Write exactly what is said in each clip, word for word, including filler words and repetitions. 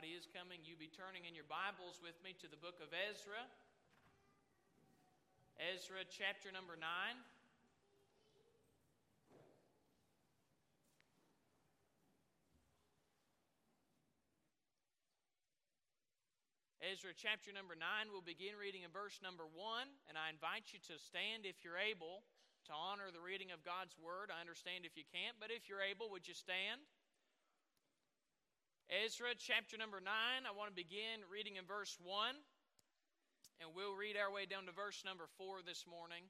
He is coming. You be turning in your Bibles with me to the book of Ezra. Ezra chapter number nine. Ezra chapter number nine, we'll begin reading in verse number one, and I invite you to stand if you're able to honor the reading of God's Word. I understand if you can't, but if you're able, would you stand? Ezra chapter number nine, I want to begin reading in verse one, and we'll read our way down to verse number four this morning.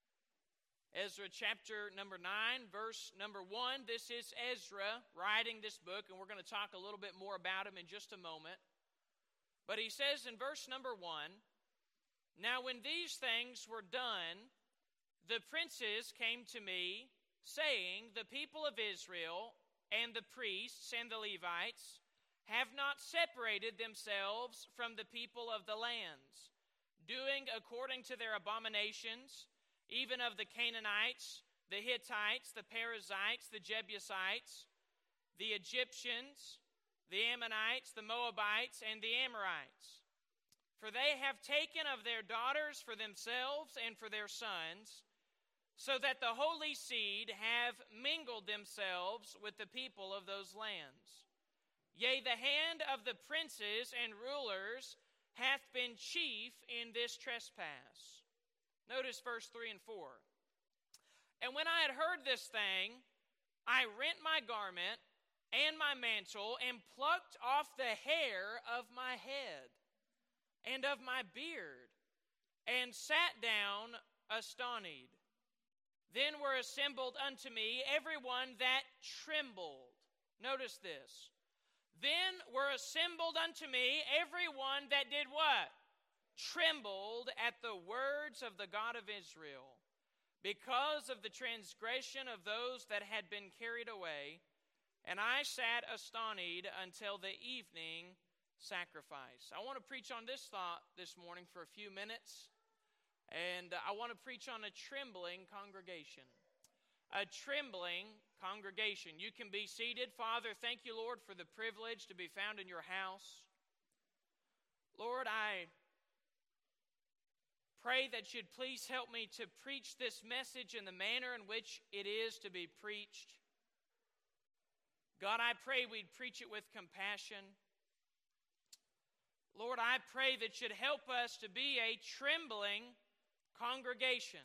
Ezra chapter number nine, verse number one. This is Ezra writing this book, and we're going to talk a little bit more about him in just a moment. But he says in verse number one, "Now when these things were done, the princes came to me, saying, The people of Israel and the priests and the Levites have not separated themselves from the people of the lands, doing according to their abominations, even of the Canaanites, the Hittites, the Perizzites, the Jebusites, the Egyptians, the Ammonites, the Moabites, and the Amorites. For they have taken of their daughters for themselves and for their sons, so that the holy seed have mingled themselves with the people of those lands. Yea, the hand of the princes and rulers hath been chief in this trespass." Notice verse three and four. "And when I had heard this thing, I rent my garment and my mantle, and plucked off the hair of my head and of my beard, and sat down astonied. Then were assembled unto me every one that trembled." Notice this. "Then were assembled unto me every one that did what? Trembled at the words of the God of Israel, because of the transgression of those that had been carried away. And I sat astonied until the evening sacrifice." I want to preach on this thought this morning for a few minutes. And I want to preach on a trembling congregation. A trembling congregation. You can be seated. Father, thank you, Lord, for the privilege to be found in your house. Lord, I pray that you'd please help me to preach this message in the manner in which it is to be preached. God, I pray we'd preach it with compassion. Lord, I pray that you'd help us to be a trembling congregation.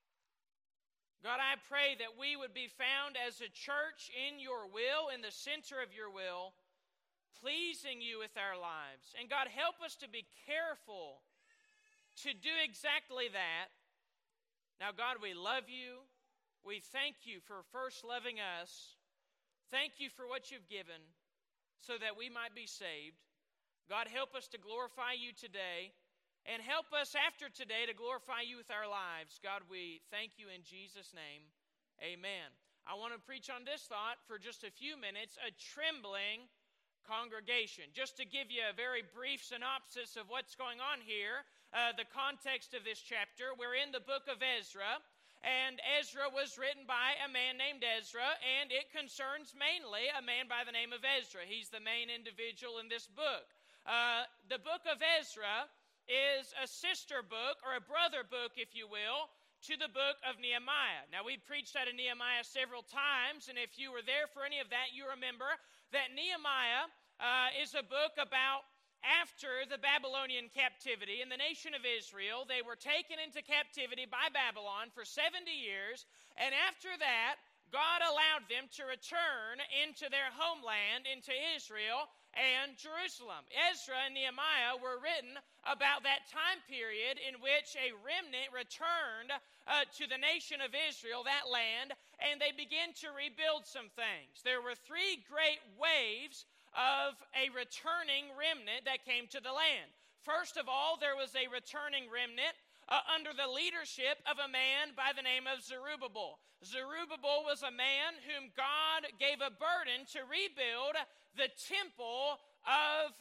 God, I pray that we would be found as a church in your will, in the center of your will, pleasing you with our lives. And God, help us to be careful to do exactly that. Now, God, we love you. We thank you for first loving us. Thank you for what you've given so that we might be saved. God, help us to glorify you today, and help us after today to glorify you with our lives. God, we thank you in Jesus' name. Amen. I want to preach on this thought for just a few minutes, a trembling congregation. Just to give you a very brief synopsis of what's going on here, uh, the context of this chapter, we're in the book of Ezra. And Ezra was written by a man named Ezra, and it concerns mainly a man by the name of Ezra. He's the main individual in this book. Uh, the book of Ezra is a sister book, or a brother book, if you will, to the book of Nehemiah. Now, we've preached out of Nehemiah several times, and if you were there for any of that, you remember that Nehemiah uh, is a book about after the Babylonian captivity. In the nation of Israel, they were taken into captivity by Babylon for seventy years, and after that, God allowed them to return into their homeland, into Israel and Jerusalem. Ezra and Nehemiah were written about that time period in which a remnant returned uh, to the nation of Israel, that land, and they began to rebuild some things. There were three great waves of a returning remnant that came to the land. First of all, there was a returning remnant uh, under the leadership of a man by the name of Zerubbabel. Zerubbabel was a man whom God gave a burden to rebuild the temple of Jerusalem.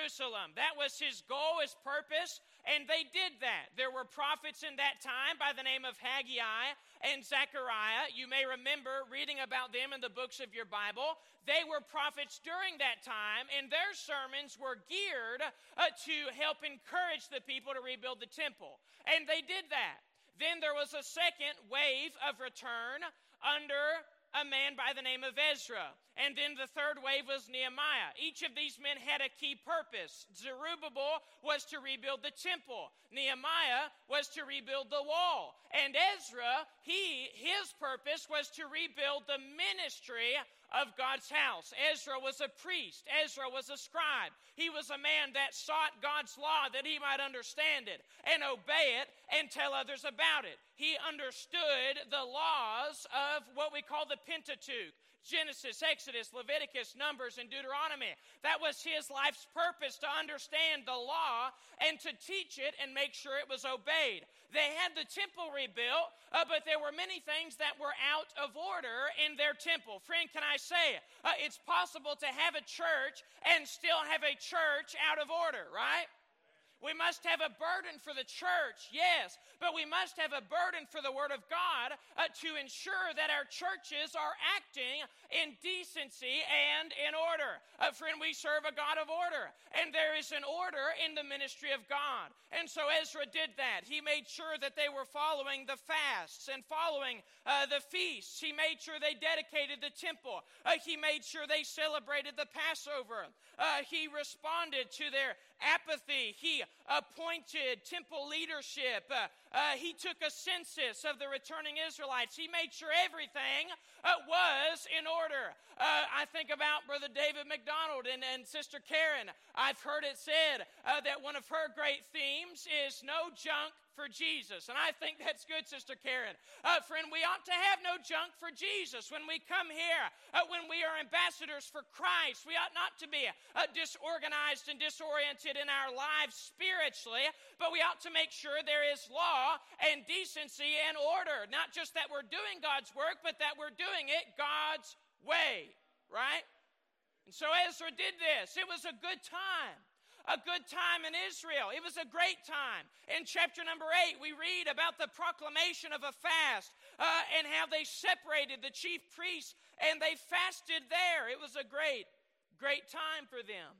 Jerusalem. That was his goal, his purpose, and they did that. There were prophets in that time by the name of Haggai and Zechariah. You may remember reading about them in the books of your Bible. They were prophets during that time, and their sermons were geared uh, to help encourage the people to rebuild the temple. And they did that. Then there was a second wave of return under a man by the name of Ezra. And then the third wave was Nehemiah. Each of these men had a key purpose. Zerubbabel was to rebuild the temple. Nehemiah was to rebuild the wall. And Ezra, he, his purpose was to rebuild the ministry of God's house. Ezra was a priest. Ezra was a scribe. He was a man that sought God's law that he might understand it and obey it and tell others about it. He understood the laws of what we call the Pentateuch. Genesis, Exodus, Leviticus, Numbers, and Deuteronomy. That was his life's purpose, to understand the law and to teach it and make sure it was obeyed. They had the temple rebuilt, uh, but there were many things that were out of order in their temple. Friend, can I say, uh, it's possible to have a church and still have a church out of order, right? We must have a burden for the church, yes, but we must have a burden for the Word of God uh, to ensure that our churches are acting in decency and in order. Uh, friend, we serve a God of order, and there is an order in the ministry of God. And so Ezra did that. He made sure that they were following the fasts and following uh, the feasts. He made sure they dedicated the temple. Uh, he made sure they celebrated the Passover. Uh, he responded to their apathy. He appointed temple leadership. Uh, uh, he took a census of the returning Israelites. He made sure everything uh, was in order. Uh, I think about Brother David McDonald and, and Sister Karen. I've heard it said uh, that one of her great themes is no junk for Jesus. And I think that's good, Sister Karen. Uh, friend, we ought to have no junk for Jesus when we come here. Uh, when we are ambassadors for Christ, we ought not to be uh, disorganized and disoriented in our lives spiritually, but we ought to make sure there is law and decency and order. Not just that we're doing God's work, but that we're doing it God's way, right? And so Ezra did this. It was a good time. A good time in Israel. It was a great time. In chapter number eight, we read about the proclamation of a fast uh, and how they separated the chief priests and they fasted there. It was a great, great time for them.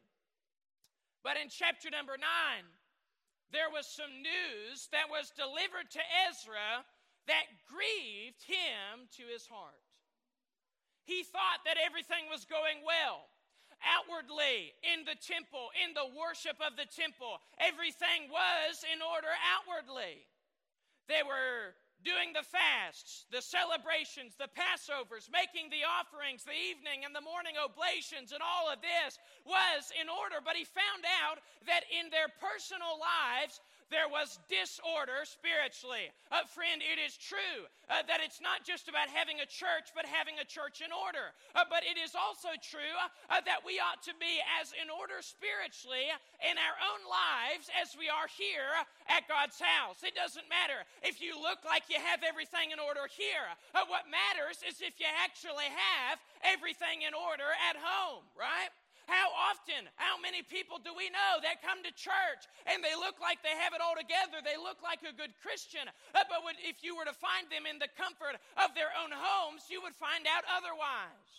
But in chapter number nine, there was some news that was delivered to Ezra that grieved him to his heart. He thought that everything was going well. Outwardly, in the temple, in the worship of the temple, everything was in order outwardly. They were doing the fasts, the celebrations, the Passovers, making the offerings, the evening and the morning oblations, and all of this was in order. But he found out that in their personal lives, there was disorder spiritually. Uh, friend, it is true uh, that it's not just about having a church, but having a church in order. Uh, but it is also true uh, that we ought to be as in order spiritually in our own lives as we are here at God's house. It doesn't matter if you look like you have everything in order here. Uh, what matters is if you actually have everything in order at home, right? How often, how many people do we know that come to church and they look like they have it all together? They look like a good Christian. Uh, but would, if you were to find them in the comfort of their own homes, you would find out otherwise.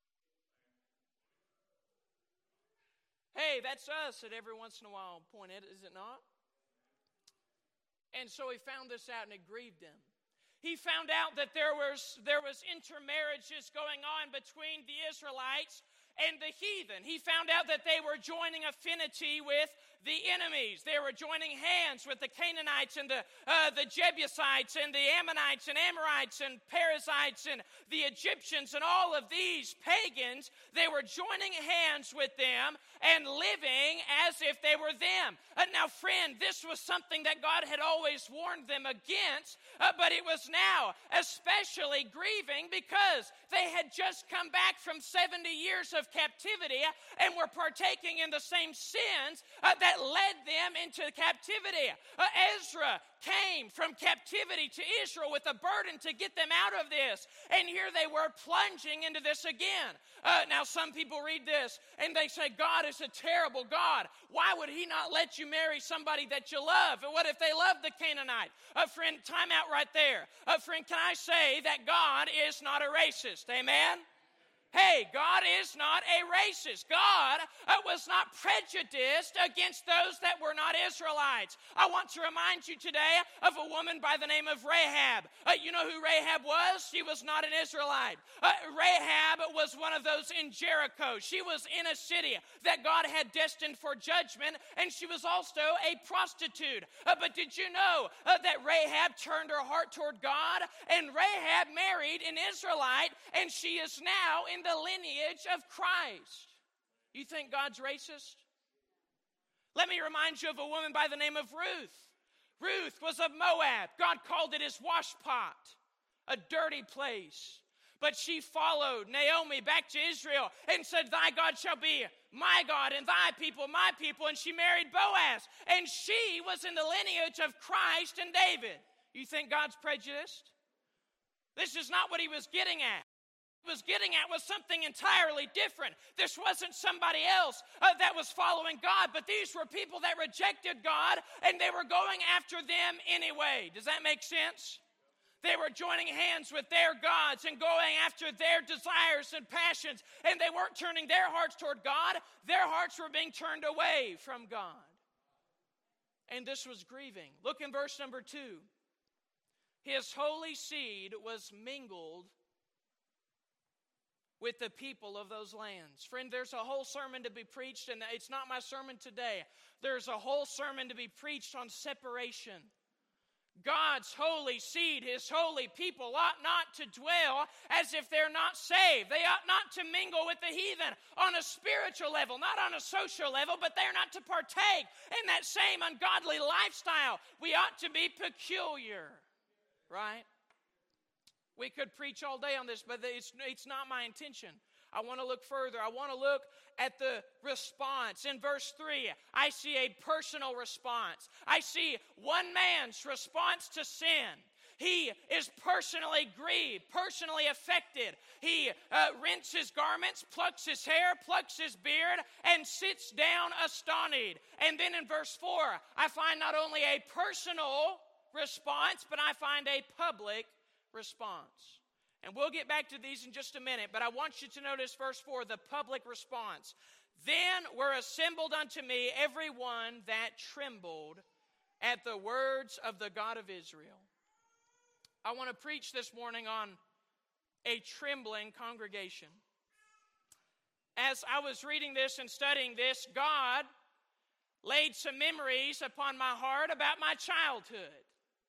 Hey, that's us at every once in a while point, is it not? And so he found this out and it grieved him. He found out that there was, there was intermarriages going on between the Israelites and the heathen. He found out that they were joining affinity with the enemies. They were joining hands with the Canaanites and the, uh, the Jebusites and the Ammonites and Amorites and Perizzites and the Egyptians and all of these pagans. They were joining hands with them and living as if they were them. Uh, now, friend, this was something that God had always warned them against, uh, but it was now especially grieving because they had just come back from seventy years of of captivity and were partaking in the same sins uh, that led them into captivity. Uh, Ezra came from captivity to Israel with a burden to get them out of this. And here they were plunging into this again. Uh, now some people read this and they say, God is a terrible God. Why would he not let you marry somebody that you love? And what if they love the Canaanite? A uh, friend, time out right there. A uh, friend, can I say that God is not a racist? Amen? Hey, God is not a racist. God uh, was not prejudiced against those that were not Israelites. I want to remind you today of a woman by the name of Rahab. Uh, you know who Rahab was? She was not an Israelite. Uh, Rahab was one of those in Jericho. She was in a city that God had destined for judgment, and she was also a prostitute. Uh, but did you know uh, that Rahab turned her heart toward God, and Rahab married an Israelite, and she is now in the lineage of Christ? You think God's racist? Let me remind you of a woman by the name of Ruth. Ruth was of Moab. God called it his washpot, a dirty place. But she followed Naomi back to Israel and said, thy God shall be my God and thy people my people. And she married Boaz. And she was in the lineage of Christ and David. You think God's prejudiced? This is not what he was getting at. Was getting at was something entirely different. This wasn't somebody else uh, that was following God, but these were people that rejected God and they were going after them anyway. Does that make sense? They were joining hands with their gods and going after their desires and passions, and they weren't turning their hearts toward God. Their hearts were being turned away from God. And this was grieving. Look in verse number two. His holy seed was mingled with the people of those lands. Friend, there's a whole sermon to be preached, and it's not my sermon today. There's a whole sermon to be preached on separation. God's holy seed, his holy people, ought not to dwell as if they're not saved. They ought not to mingle with the heathen on a spiritual level, not on a social level, but they're not to partake in that same ungodly lifestyle. We ought to be peculiar, right? We could preach all day on this, but it's, it's not my intention. I want to look further. I want to look at the response. In verse three, I see a personal response. I see one man's response to sin. He is personally grieved, personally affected. He uh, rents his garments, plucks his hair, plucks his beard, and sits down astonished. And then in verse four, I find not only a personal response, but I find a public response. And we'll get back to these in just a minute, but I want you to notice verse four, the public response. Then were assembled unto me every one that trembled at the words of the God of Israel. I want to preach this morning on a trembling congregation. As I was reading this and studying this, God laid some memories upon my heart about my childhood.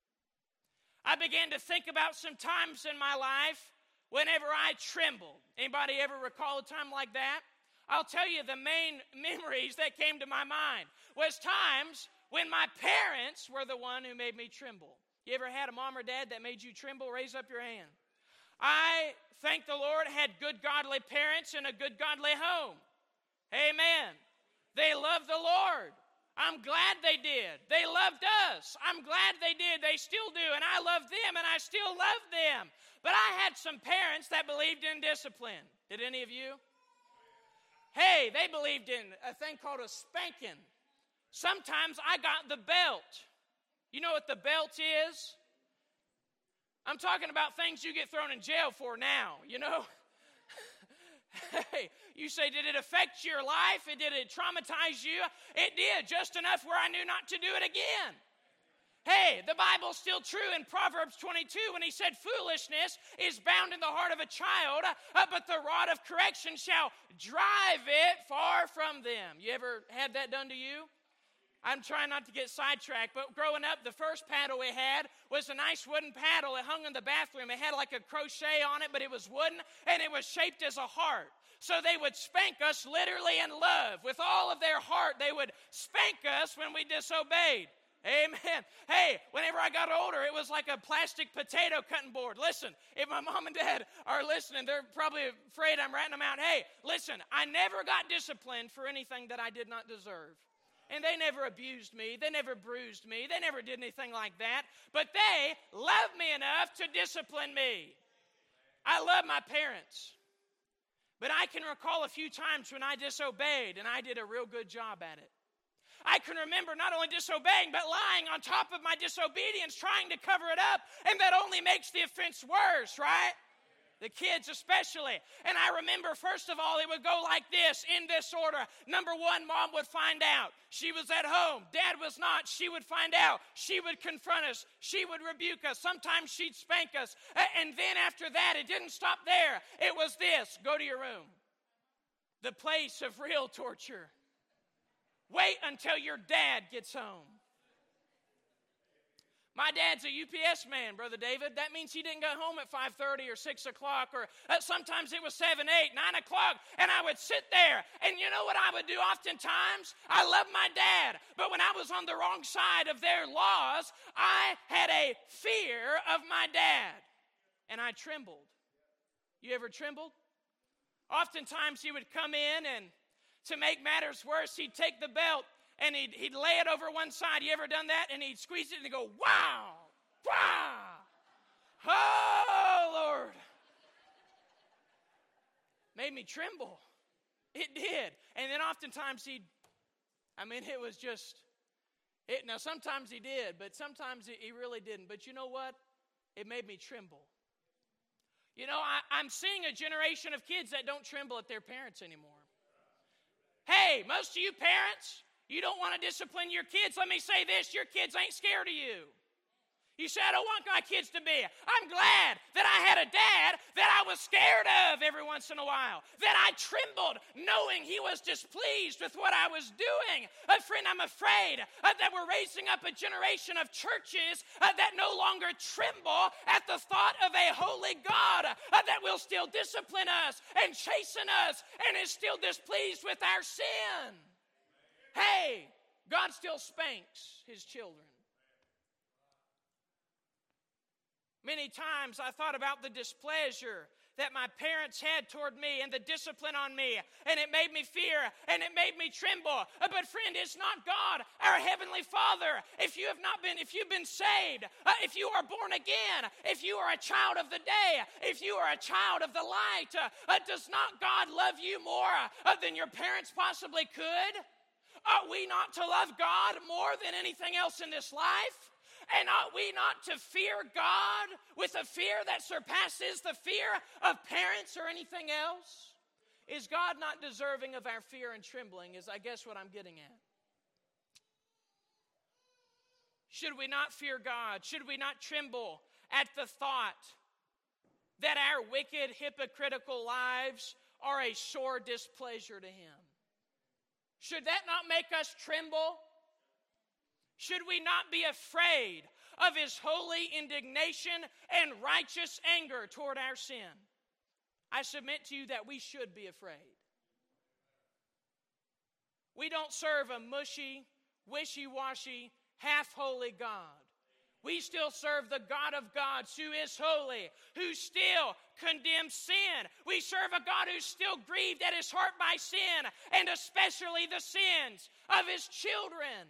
I began to think about some times in my life whenever I trembled. Anybody ever recall a time like that? I'll tell you, the main memories that came to my mind was times when my parents were the one who made me tremble. You ever had a mom or dad that made you tremble? Raise up your hand. I, thank the Lord, had good godly parents in a good godly home. Amen. They loved the Lord. I'm glad they did. They loved us. I'm glad they did. They still do. And I love them, and I still love them. But I had some parents that believed in discipline. Did any of you? Hey, they believed in a thing called a spanking. Sometimes I got the belt. You know what the belt is? I'm talking about things you get thrown in jail for now, you know? Hey, you say, did it affect your life? Did it traumatize you? It did, just enough where I knew not to do it again. Hey, the Bible's still true in Proverbs twenty-two when he said, foolishness is bound in the heart of a child, uh, but the rod of correction shall drive it far from them. You ever had that done to you? I'm trying not to get sidetracked, but growing up, the first paddle we had was a nice wooden paddle. It hung in the bathroom. It had like a crochet on it, but it was wooden, and it was shaped as a heart. So they would spank us literally in love. With all of their heart, they would spank us when we disobeyed. Amen. Hey, whenever I got older, it was like a plastic potato cutting board. Listen, if my mom and dad are listening, they're probably afraid I'm ratting them out. Hey, listen, I never got disciplined for anything that I did not deserve. And they never abused me. They never bruised me. They never did anything like that. But they loved me enough to discipline me. I love my parents. But I can recall a few times when I disobeyed, and I did a real good job at it. I can remember not only disobeying, but lying on top of my disobedience, trying to cover it up, and that only makes the offense worse, right? The kids especially. And I remember, first of all, it would go like this, in this order. Number one, mom would find out. She was at home. Dad was not. She would find out. She would confront us. She would rebuke us. Sometimes she'd spank us. And then after that, it didn't stop there. It was this: go to your room. The place of real torture. Wait until your dad gets home. My dad's a U P S man, Brother David. That means he didn't get home at five thirty or six o'clock, or uh, sometimes it was seven, eight, nine o'clock, and I would sit there. And you know what I would do oftentimes? I love my dad, but when I was on the wrong side of their laws, I had a fear of my dad, and I trembled. You ever trembled? Oftentimes he would come in, and to make matters worse, he'd take the belt and he'd, he'd lay it over one side. You ever done that? And he'd squeeze it and he'd go, wow, wow. Oh, Lord. Made me tremble. It did. And then oftentimes he'd, I mean, it was just, it. Now sometimes he did, but sometimes he really didn't. But you know what? It made me tremble. You know, I, I'm seeing a generation of kids that don't tremble at their parents anymore. Hey, most of you parents, you don't want to discipline your kids. Let me say this: your kids ain't scared of you. You say, I don't want my kids to be. I'm glad that I had a dad that I was scared of every once in a while, that I trembled knowing he was displeased with what I was doing. Uh, friend, I'm afraid uh, that we're raising up a generation of churches uh, that no longer tremble at the thought of a holy God uh, that will still discipline us and chasten us and is still displeased with our sin. Hey, God still spanks his children. Many times I thought about the displeasure that my parents had toward me and the discipline on me, and it made me fear and it made me tremble. But friend, it's not God, our Heavenly Father. If you have not been, if you've been saved, uh, if you are born again, if you are a child of the day, if you are a child of the light, uh, uh, does not God love you more uh, than your parents possibly could? Ought we not to love God more than anything else in this life? And ought we not to fear God with a fear that surpasses the fear of parents or anything else? Is God not deserving of our fear and trembling, is I guess what I'm getting at. Should we not fear God? Should we not tremble at the thought that our wicked, hypocritical lives are a sore displeasure to Him? Should that not make us tremble? Should we not be afraid of His holy indignation and righteous anger toward our sin? I submit to you that we should be afraid. We don't serve a mushy, wishy-washy, half-holy God. We still serve the God of gods who is holy, who still condemns sin. We serve a God who's still grieved at His heart by sin, and especially the sins of His children.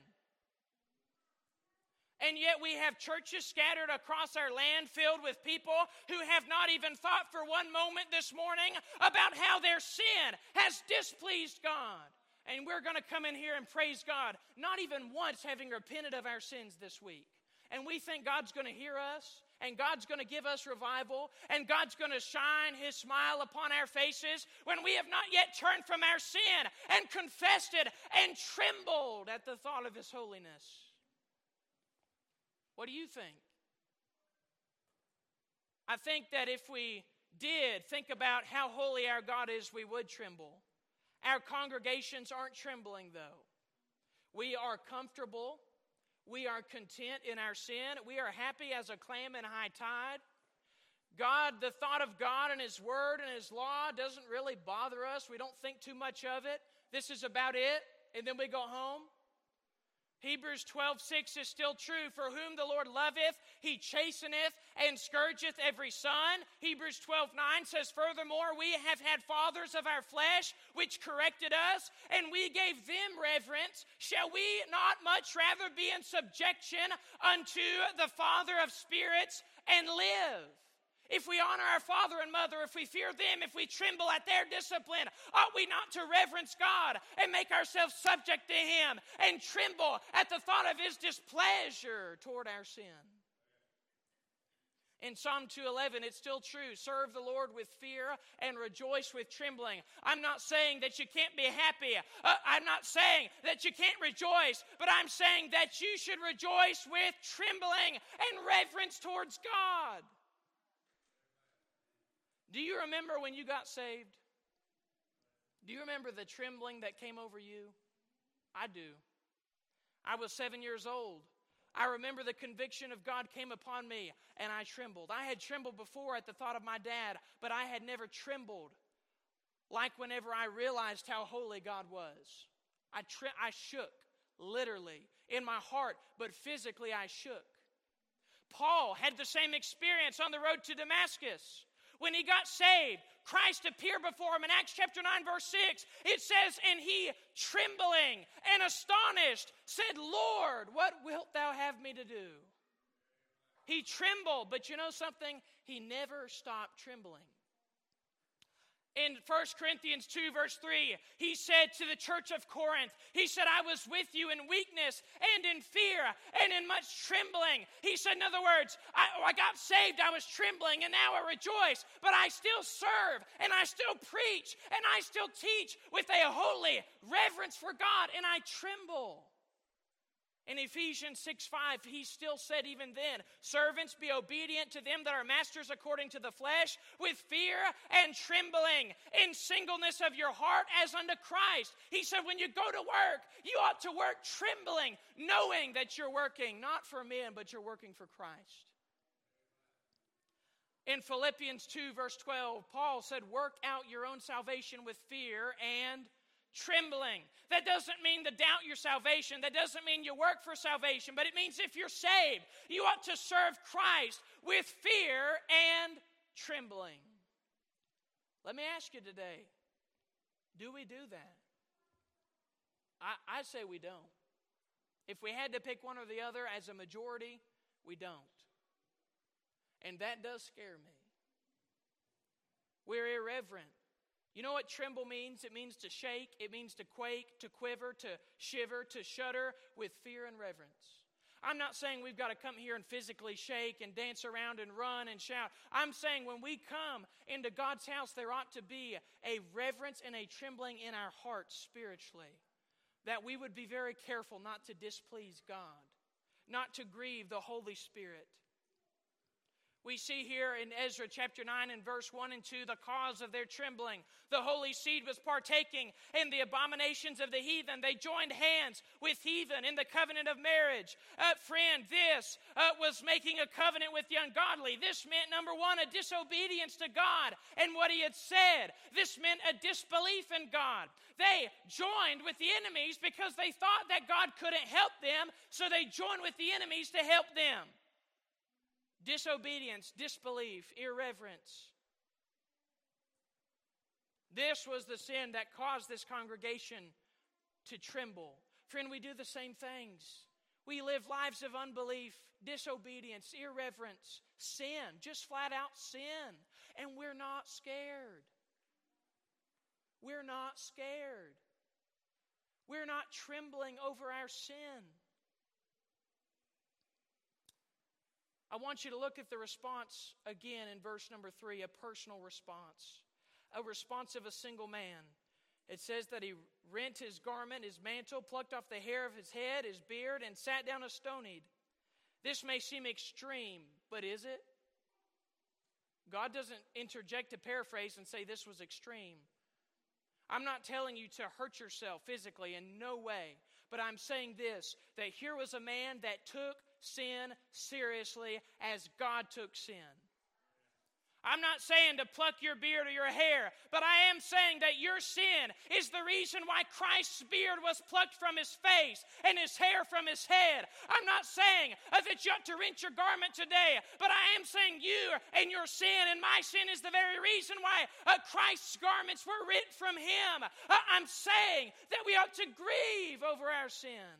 And yet we have churches scattered across our land filled with people who have not even thought for one moment this morning about how their sin has displeased God. And we're going to come in here and praise God, not even once having repented of our sins this week. And we think God's going to hear us, and God's going to give us revival, and God's going to shine His smile upon our faces when we have not yet turned from our sin and confessed it and trembled at the thought of His holiness. What do you think? I think that if we did think about how holy our God is, we would tremble. Our congregations aren't trembling, though. We are comfortable. We are content in our sin. We are happy as a clam in high tide. God, the thought of God and His Word and His law doesn't really bother us. We don't think too much of it. This is about it, and then we go home. Hebrews twelve six is still true. For whom the Lord loveth, he chasteneth and scourgeth every son. Hebrews twelve nine says, furthermore, we have had fathers of our flesh, which corrected us, and we gave them reverence. Shall we not much rather be in subjection unto the Father of spirits and live? If we honor our father and mother, if we fear them, if we tremble at their discipline, ought we not to reverence God and make ourselves subject to Him and tremble at the thought of His displeasure toward our sin? In Psalm two eleven, it's still true. Serve the Lord with fear and rejoice with trembling. I'm not saying that you can't be happy. Uh, I'm not saying that you can't rejoice, but I'm saying that you should rejoice with trembling and reverence towards God. Do you remember when you got saved? Do you remember the trembling that came over you? I do. I was seven years old. I remember the conviction of God came upon me, and I trembled. I had trembled before at the thought of my dad, but I had never trembled like whenever I realized how holy God was. I, tre- I shook, literally, in my heart, but physically I shook. Paul had the same experience on the road to Damascus. When he got saved, Christ appeared before him in Acts chapter nine, verse six. It says, and he, trembling and astonished, said, Lord, what wilt thou have me to do? He trembled, but you know something? He never stopped trembling. In First Corinthians two, verse three, he said to the church of Corinth, he said, I was with you in weakness and in fear and in much trembling. He said, in other words, I, I got saved, I was trembling, and now I rejoice, but I still serve, and I still preach, and I still teach with a holy reverence for God, and I tremble. In Ephesians six five, he still said even then, servants, be obedient to them that are masters according to the flesh, with fear and trembling, in singleness of your heart as unto Christ. He said, when you go to work, you ought to work trembling, knowing that you're working not for men, but you're working for Christ. In Philippians two, verse twelve, Paul said, work out your own salvation with fear and trembling. That doesn't mean to doubt your salvation. That doesn't mean you work for salvation. But it means if you're saved, you ought to serve Christ with fear and trembling. Let me ask you today, do we do that? I, I say we don't. If we had to pick one or the other as a majority, we don't. And that does scare me. We're irreverent. You know what tremble means? It means to shake. It means to quake, to quiver, to shiver, to shudder with fear and reverence. I'm not saying we've got to come here and physically shake and dance around and run and shout. I'm saying when we come into God's house, there ought to be a reverence and a trembling in our hearts spiritually. That we would be very careful not to displease God, not to grieve the Holy Spirit. We see here in Ezra chapter nine and verse one and two the cause of their trembling. The holy seed was partaking in the abominations of the heathen. They joined hands with heathen in the covenant of marriage. Uh, friend, this uh, was making a covenant with the ungodly. This meant, number one, a disobedience to God and what He had said. This meant a disbelief in God. They joined with the enemies because they thought that God couldn't help them, so they joined with the enemies to help them. Disobedience, disbelief, irreverence. This was the sin that caused this congregation to tremble. Friend, we do the same things. We live lives of unbelief, disobedience, irreverence, sin, just flat out sin. And we're not scared. We're not scared. We're not trembling over our sin. I want you to look at the response again in verse number three, a personal response. A response of a single man. It says that he rent his garment, his mantle, plucked off the hair of his head, his beard, and sat down astonied. This may seem extreme, but is it? God doesn't interject to paraphrase and say this was extreme. I'm not telling you to hurt yourself physically, in no way. But I'm saying this, that here was a man that took sin seriously as God took sin. I'm not saying to pluck your beard or your hair, but I am saying that your sin is the reason why Christ's beard was plucked from his face and his hair from his head. I'm not saying uh, that you ought to rent your garment today, but I am saying you and your sin and my sin is the very reason why uh, Christ's garments were rent from him. Uh, I'm saying that we ought to grieve over our sin.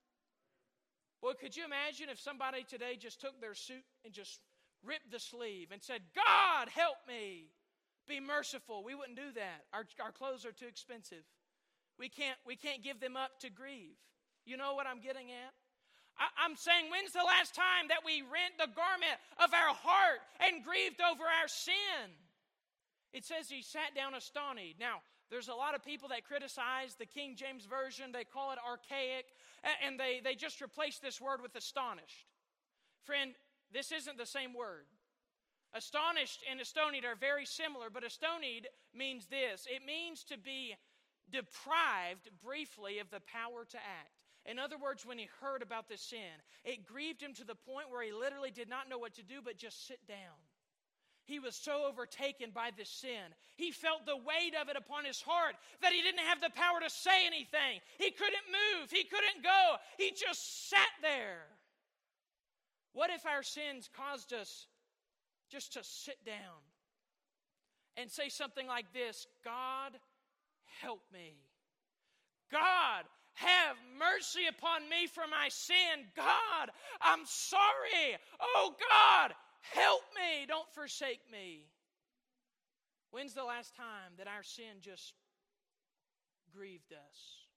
Boy, could you imagine if somebody today just took their suit and just ripped the sleeve and said, God, help me. Be merciful. We wouldn't do that. Our, our clothes are too expensive. We can't, we can't give them up to grieve. You know what I'm getting at? I, I'm saying, when's the last time that we rent the garment of our heart and grieved over our sin? It says he sat down astonished. Now, there's a lot of people that criticize the King James Version. They call it archaic, and they, they just replace this word with astonished. Friend, this isn't the same word. Astonished and astonied are very similar, but astonied means this. It means to be deprived briefly of the power to act. In other words, when he heard about this sin, it grieved him to the point where he literally did not know what to do but just sit down. He was so overtaken by this sin. He felt the weight of it upon his heart that he didn't have the power to say anything. He couldn't move. He couldn't go. He just sat there. What if our sins caused us just to sit down and say something like this, God, help me. God, have mercy upon me for my sin. God, I'm sorry. Oh, God, help me. Don't forsake me. When's the last time that our sin just grieved us?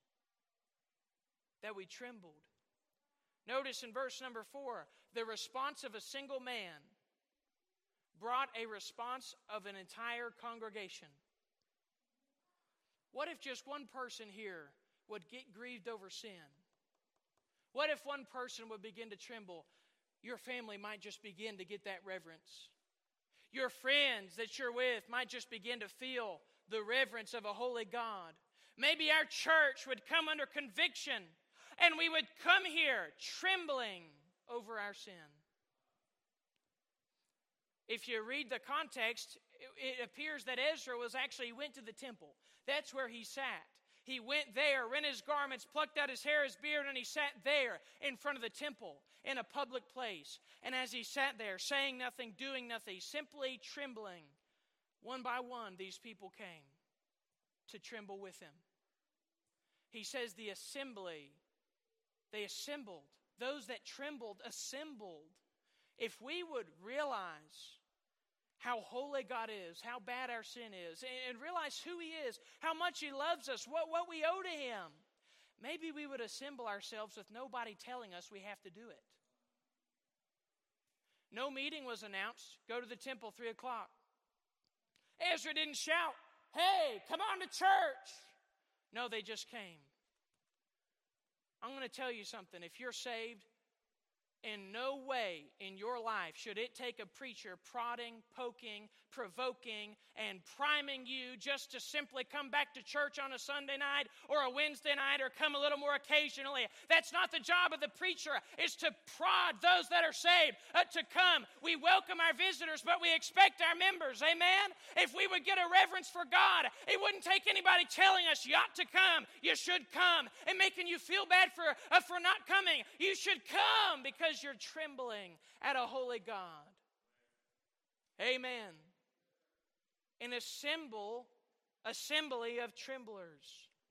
That we trembled? Notice in verse number four, the response of a single man brought a response of an entire congregation. What if just one person here would get grieved over sin? What if one person would begin to tremble? Your family might just begin to get that reverence. Your friends that you're with might just begin to feel the reverence of a holy God. Maybe our church would come under conviction and we would come here trembling over our sin. If you read the context, it appears that Ezra was actually, he went to the temple. That's where he sat. He went there, rent his garments, plucked out his hair, his beard, and he sat there in front of the temple in a public place. And as he sat there, saying nothing, doing nothing, simply trembling, one by one, these people came to tremble with him. He says the assembly, they assembled. Those that trembled assembled. If we would realize how holy God is, how bad our sin is, and realize who He is, how much He loves us, what, what we owe to Him, maybe we would assemble ourselves with nobody telling us we have to do it. No meeting was announced. Go to the temple, three o'clock. Ezra didn't shout, hey, come on to church. No, they just came. I'm going to tell you something. If you're saved, in no way in your life should it take a preacher prodding, poking, provoking, and priming you just to simply come back to church on a Sunday night or a Wednesday night or come a little more occasionally. That's not the job of the preacher, is to prod those that are saved uh, to come. We welcome our visitors, but we expect our members. Amen? If we would get a reverence for God, it wouldn't take anybody telling us you ought to come, you should come, and making you feel bad for, uh, for not coming. You should come because you're trembling at a holy God. Amen. An assemble, assembly of tremblers.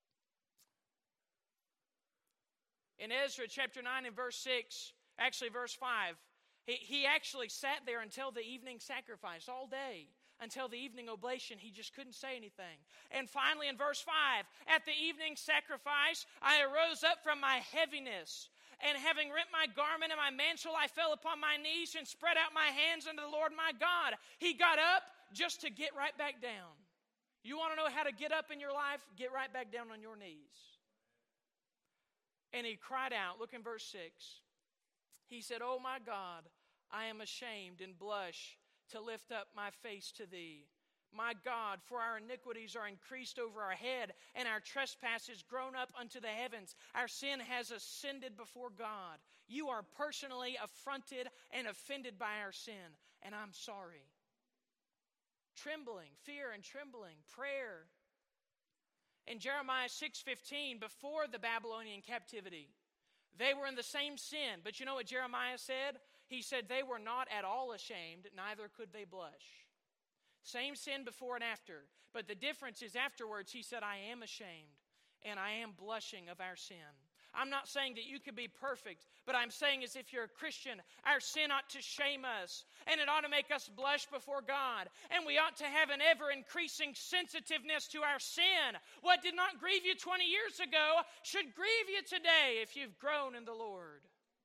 In Ezra chapter nine and verse six, actually verse five, he, he actually sat there until the evening sacrifice, all day. Until the evening oblation, he just couldn't say anything. And finally in verse five, at the evening sacrifice, I arose up from my heaviness, and having rent my garment and my mantle, I fell upon my knees and spread out my hands unto the Lord my God. He got up just to get right back down. You want to know how to get up in your life? Get right back down on your knees. And he cried out, look in verse six. He said, oh my God, I am ashamed and blush to lift up my face to thee. My God, for our iniquities are increased over our head, and our trespasses grown up unto the heavens. Our sin has ascended before God. You are personally affronted and offended by our sin, and I'm sorry. Trembling, fear and trembling, prayer. In Jeremiah six fifteen, before the Babylonian captivity, they were in the same sin. But you know what Jeremiah said? He said they were not at all ashamed, neither could they blush. Same sin before and after. But the difference is afterwards he said, I am ashamed and I am blushing of our sin. I'm not saying that you could be perfect, but I'm saying as if you're a Christian, our sin ought to shame us, and it ought to make us blush before God, and we ought to have an ever-increasing sensitiveness to our sin. What did not grieve you twenty years ago should grieve you today if you've grown in the Lord.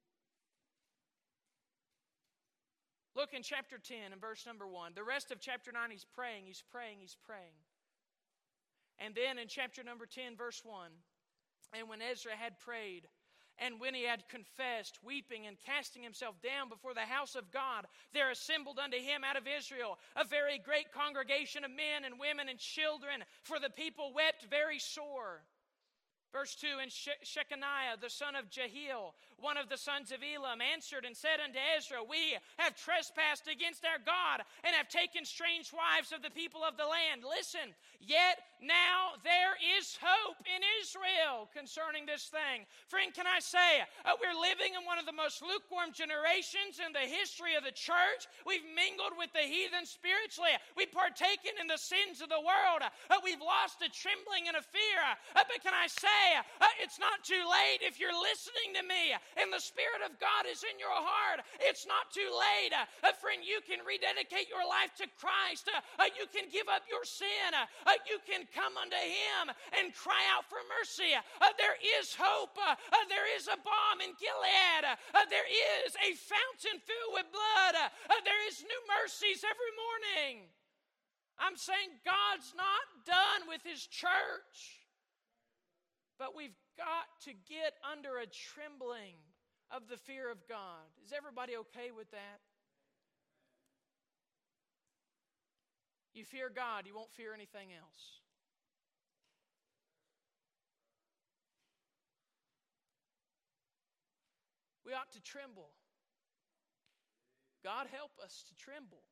Look in chapter ten and verse number one. The rest of chapter nine, he's praying, he's praying, he's praying. And then in chapter number ten, verse one, and when Ezra had prayed, and when he had confessed, weeping and casting himself down before the house of God, there assembled unto him out of Israel a very great congregation of men and women and children, for the people wept very sore. Verse two, and she- Shechaniah, the son of Jehiel, one of the sons of Elam, answered and said unto Ezra, we have trespassed against our God, and have taken strange wives of the people of the land. Listen, yet now there is hope in Israel concerning this thing. Friend, can I say, uh, we're living in one of the most lukewarm generations in the history of the church. We've mingled with the heathen spiritually. We've partaken in the sins of the world. Uh, we've lost a trembling and a fear. Uh, but can I say, Uh, it's not too late if you're listening to me and the Spirit of God is in your heart. It's not too late. Uh, friend, you can rededicate your life to Christ. Uh, uh, you can give up your sin. Uh, you can come unto Him and cry out for mercy. Uh, there is hope. Uh, uh, there is a balm in Gilead. Uh, there is a fountain filled with blood. Uh, uh, there is new mercies every morning. I'm saying God's not done with His church. But we've got to get under a trembling of the fear of God. Is everybody okay with that? You fear God, you won't fear anything else. We ought to tremble. God help us to tremble.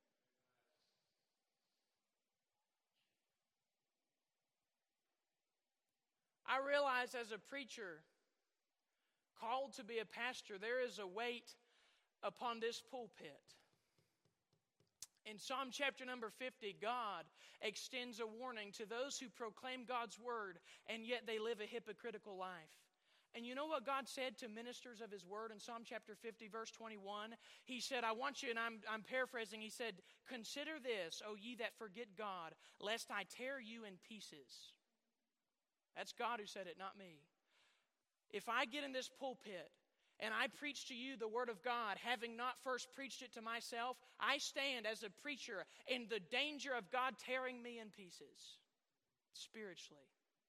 I realize as a preacher, called to be a pastor, there is a weight upon this pulpit. In Psalm chapter number fifty, God extends a warning to those who proclaim God's word, and yet they live a hypocritical life. And you know what God said to ministers of His word in Psalm chapter fifty, verse twenty-one? He said, I want you, and I'm, I'm paraphrasing, He said, consider this, O ye that forget God, lest I tear you in pieces. That's God who said it, not me. If I get in this pulpit and I preach to you the Word of God, having not first preached it to myself, I stand as a preacher in the danger of God tearing me in pieces, spiritually.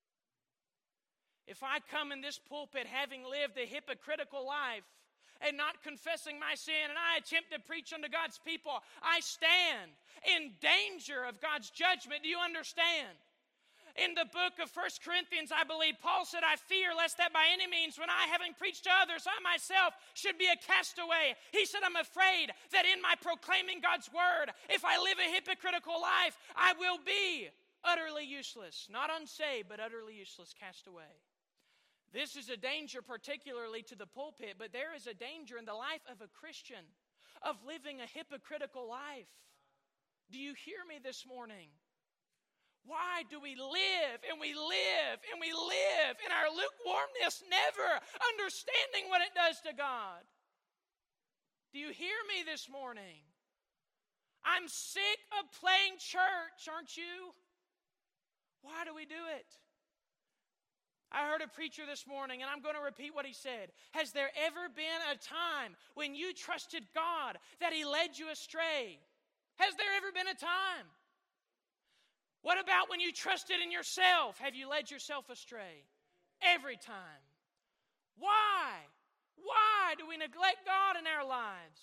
If I come in this pulpit having lived a hypocritical life and not confessing my sin, and I attempt to preach unto God's people, I stand in danger of God's judgment. Do you understand? In the book of First Corinthians, I believe, Paul said, I fear lest that by any means, when I, having preached to others, I myself should be a castaway. He said, I'm afraid that in my proclaiming God's word, if I live a hypocritical life, I will be utterly useless. Not unsaved, but utterly useless, cast away. This is a danger particularly to the pulpit, but there is a danger in the life of a Christian of living a hypocritical life. Do you hear me this morning? Why do we live and we live and we live in our lukewarmness, never understanding what it does to God? Do you hear me this morning? I'm sick of playing church, aren't you? Why do we do it? I heard a preacher this morning, and I'm going to repeat what he said. Has there ever been a time when you trusted God that He led you astray? Has there ever been a time? What about when you trusted in yourself? Have you led yourself astray? Every time. Why? Why do we neglect God in our lives?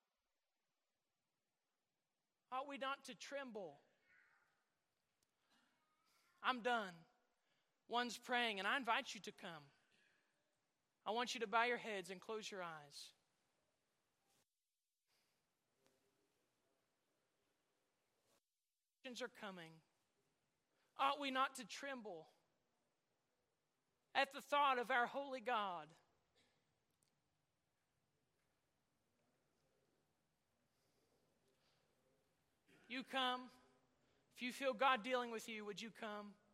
Ought we not to tremble? I'm done. One's praying, and I invite you to come. I want you to bow your heads and close your eyes. are coming, ought we not to tremble at the thought of our holy God? You come. If you feel God dealing with you, would you come?